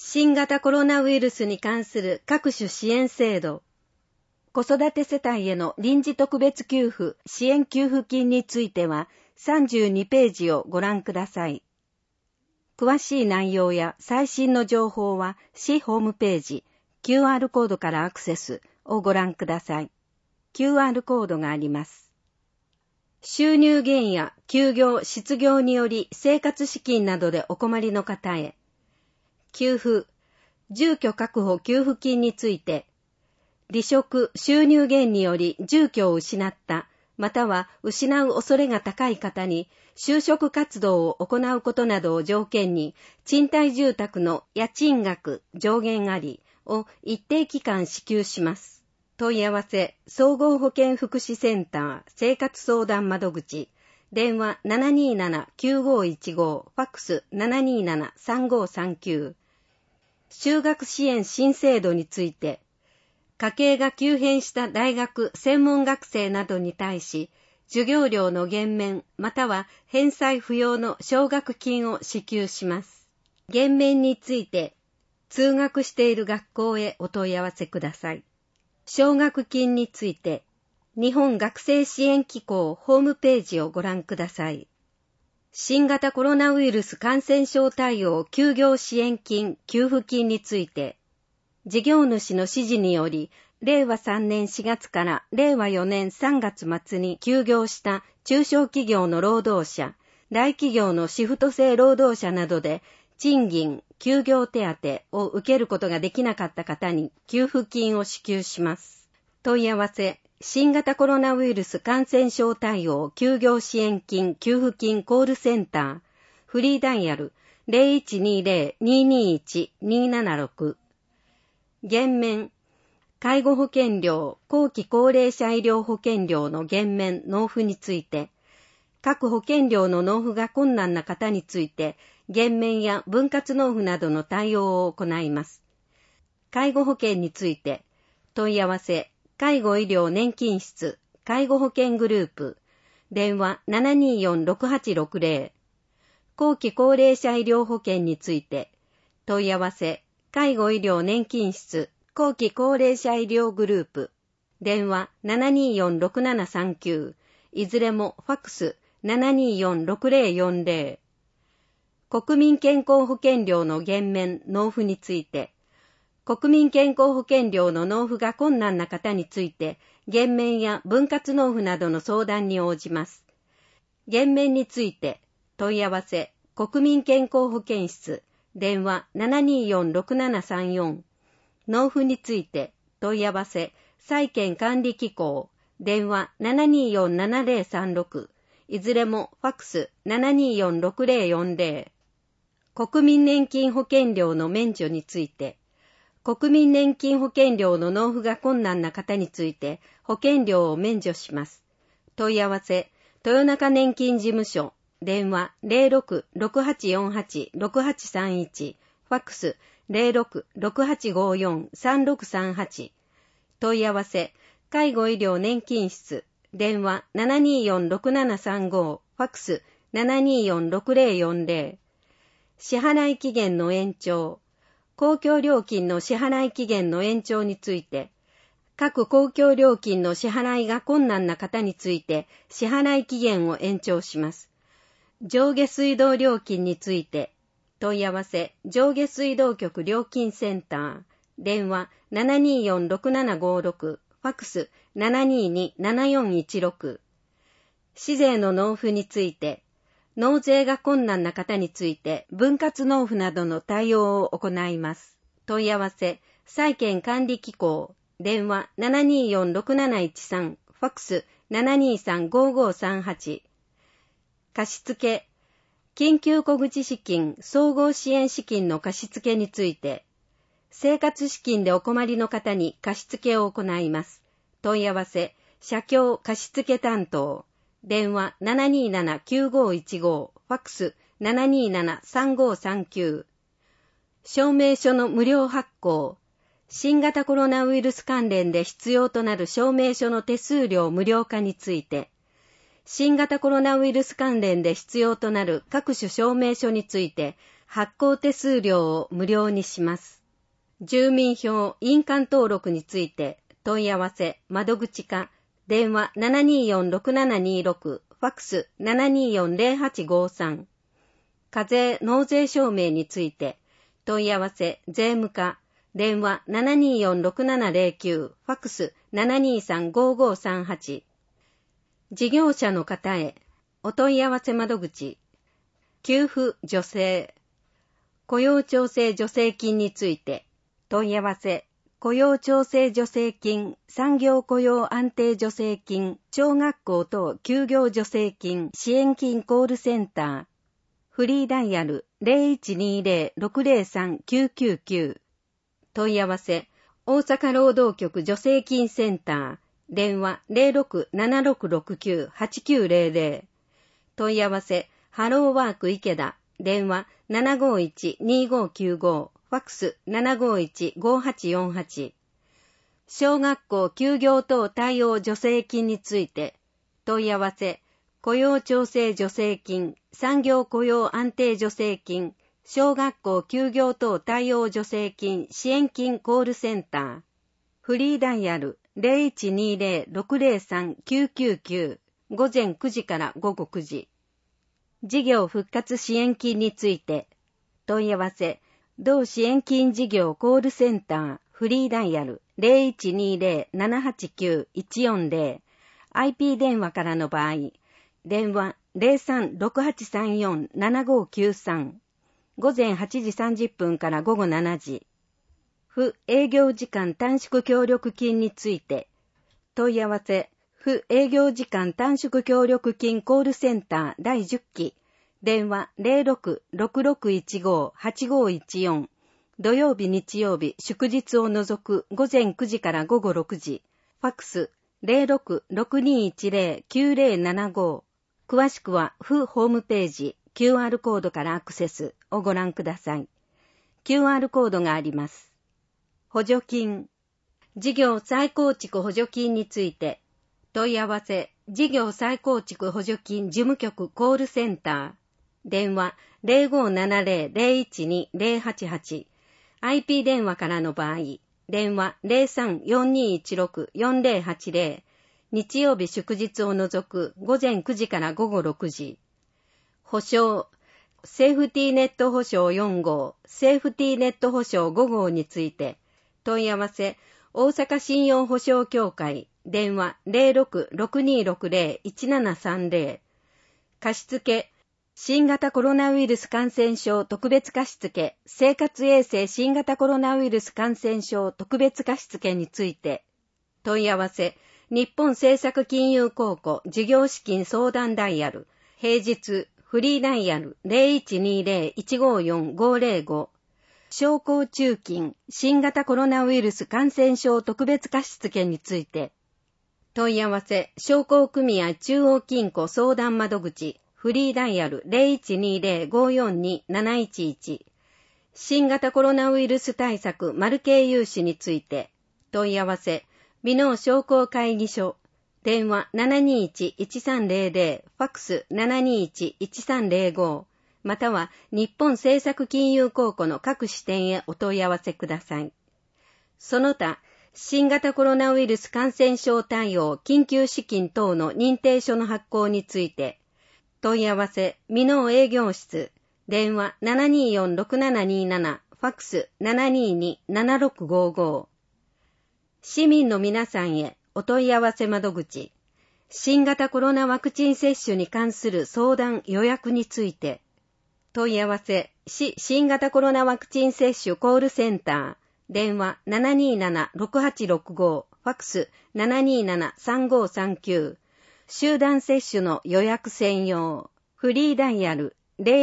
新型コロナウイルスに関する各種支援制度、子育て世帯への臨時特別給付、支援給付金については32ページをご覧ください。詳しい内容や最新の情報は市ホームページ、QR コードからアクセスをご覧ください。QR コードがあります。収入減や休業・失業により生活資金などでお困りの方へ、給付、住居確保給付金について、離職・収入減により住居を失った、または失う恐れが高い方に就職活動を行うことなどを条件に、賃貸住宅の家賃額上限ありを一定期間支給します。問い合わせ、総合保健福祉センター生活相談窓口、電話 727-9515、ファックス 727-3539。就学支援新制度について、家計が急変した大学専門学生などに対し、授業料の減免または返済不要の奨学金を支給します。減免について、通学している学校へお問い合わせください。奨学金について、日本学生支援機構ホームページをご覧ください。新型コロナウイルス感染症対応休業支援金・給付金について、事業主の指示により、令和3年4月から令和4年3月末に休業した中小企業の労働者、大企業のシフト制労働者などで、賃金・休業手当を受けることができなかった方に給付金を支給します。問い合わせ、新型コロナウイルス感染症対応休業支援金・給付金コールセンター、フリーダイヤル 0120-221-276。減免、介護保険料、後期高齢者医療保険料の減免・納付について、各保険料の納付が困難な方について、減免や分割納付などの対応を行います。介護保険について、問い合わせ、介護医療年金室、介護保険グループ、電話 724-6860。後期高齢者医療保険について、問い合わせ、介護医療年金室、後期高齢者医療グループ、電話 724-6739。いずれもファックス 724-6040。国民健康保険料の減免・納付について、国民健康保険料の納付が困難な方について、減免や分割納付などの相談に応じます。減免について、問い合わせ、国民健康保険室、電話 724-6734。納付について、問い合わせ、債権管理機構、電話 724-7036。いずれもファックス 724-6040。国民年金保険料の免除について、国民年金保険料の納付が困難な方について保険料を免除します。問い合わせ、豊中年金事務所、電話 06-6848-6831、ファックス 06-6854-3638。問い合わせ、介護医療年金室、電話 724-6735、ファックス 724-6040。支払い期限の延長、公共料金の支払い期限の延長について、各公共料金の支払いが困難な方について支払い期限を延長します。上下水道料金について、問い合わせ、上下水道局料金センター、電話 724-6756、ファックス 722-7416。市税の納付について、納税が困難な方について分割納付などの対応を行います。問い合わせ、債権管理機構、電話 724-6713、ファックス 723-5538。貸付、緊急小口資金、総合支援資金の貸付について、生活資金でお困りの方に貸付を行います。問い合わせ、社協貸付担当、電話 727-9515、ファックス 727-3539。証明書の無料発行、新型コロナウイルス関連で必要となる証明書の手数料無料化について、新型コロナウイルス関連で必要となる各種証明書について、 発行手数料を無料にします。住民票印鑑登録について問い合わせ窓口課電話 724-6726 ファックス 724-0853 課税納税証明について問い合わせ税務課電話 724-6709 ファックス 723-5538 事業者の方へお問い合わせ窓口給付助成雇用調整助成金について問い合わせ雇用調整助成金産業雇用安定助成金小学校等休業助成金支援金コールセンターフリーダイヤル 0120-603-999 問い合わせ大阪労働局助成金センター電話 0676698900 問い合わせハローワーク池田電話 751-2595 ファックス 751-5848 小学校休業等対応助成金について問い合わせ雇用調整助成金産業雇用安定助成金小学校休業等対応助成金支援金コールセンターフリーダイヤル 0120-603-999 午前9時から午後9時事業復活支援金について問い合わせ同支援金事業コールセンターフリーダイヤル 0120-789-140 IP 電話からの場合電話 03-6834-7593 午前8時30分から午後7時不営業時間短縮協力金について問い合わせ不営業時間短縮協力金コールセンター第10期電話 06-6615-8514 土曜日日曜日祝日を除く午前9時から午後6時ファックス 06-6210-9075 詳しくは府ホームページ QR コードからアクセスをご覧ください。QR コードがあります。補助金事業再構築補助金について問い合わせ事業再構築補助金事務局コールセンター電話 0570-012-088 IP 電話からの場合電話 03-4216-4080 日曜日祝日を除く午前9時から午後6時保証セーフティーネット保証4号セーフティーネット保証5号について問い合わせ大阪信用保証協会電話 06-6260-1730 貸付新型コロナウイルス感染症特別貸付生活衛生新型コロナウイルス感染症特別貸付について問い合わせ日本政策金融公庫事業資金相談ダイヤル平日フリーダイヤル 0120-154-505 商工中金新型コロナウイルス感染症特別貸付について問い合わせ商工組合中央金庫相談窓口フリーダイヤル 0120-542-711 新型コロナウイルス対策マル系融資について問い合わせ美濃商工会議所電話 721-1300 ファックス 721-1305 または日本政策金融公庫の各支店へお問い合わせください。その他新型コロナウイルス感染症対応緊急資金等の認定書の発行について問い合わせ美濃営業室電話 724-6727 ファックス 722-7655 市民の皆さんへお問い合わせ窓口新型コロナワクチン接種に関する相談予約について問い合わせ市新型コロナワクチン接種コールセンター電話 727-6865 ファックス 727-3539 集団接種の予約専用フリーダイヤル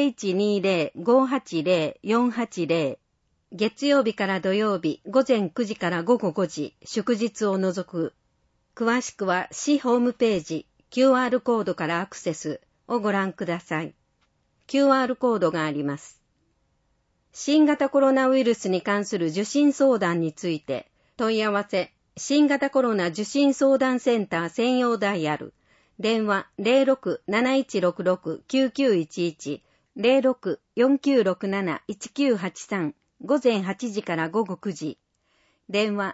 0120-580-480 月曜日から土曜日午前9時から午後5時祝日を除く詳しくは市ホームページ QR コードからアクセスをご覧ください。QR コードがあります。新型コロナウイルスに関する受診相談について問い合わせ新型コロナ受診相談センター専用ダイヤル電話 06-7166-9911 06-4967-1983午前8時から午後9時。電話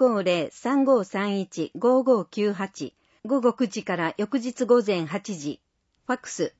050-3531-5598 午後9時から翌日午前8時。ファックス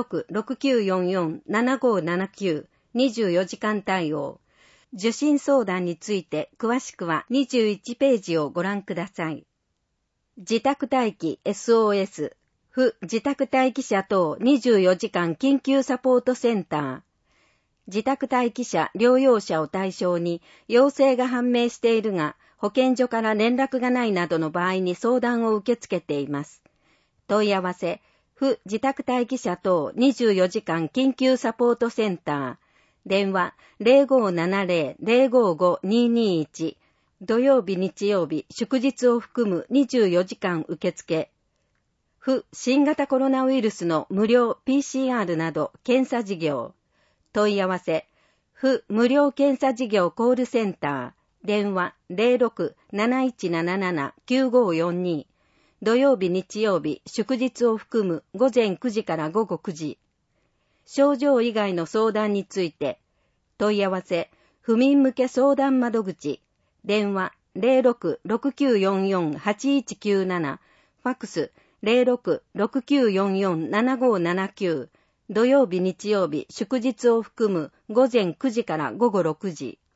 06-6944-7579 24時間対応。受診相談について詳しくは21ページをご覧ください。自宅待機 SOS 不自宅待機者等24時間緊急サポートセンター。自宅待機者、療養者を対象に陽性が判明しているが保健所から連絡がないなどの場合に相談を受け付けています。問い合わせ不自宅待機者等24時間緊急サポートセンター。電話 0570-055-221 土曜日日曜日祝日を含む24時間受付。不新型コロナウイルスの無料 PCR など検査事業。問い合わせ不無料検査事業コールセンター。電話 06-7177-9542 土曜日日曜日祝日を含む午前9時から午後9時。症状以外の相談について問い合わせ不眠向け相談窓口。電話 06-6944-8197 ファックス 06-6944-7579 土曜日日曜日祝日を含む午前9時から午後6時。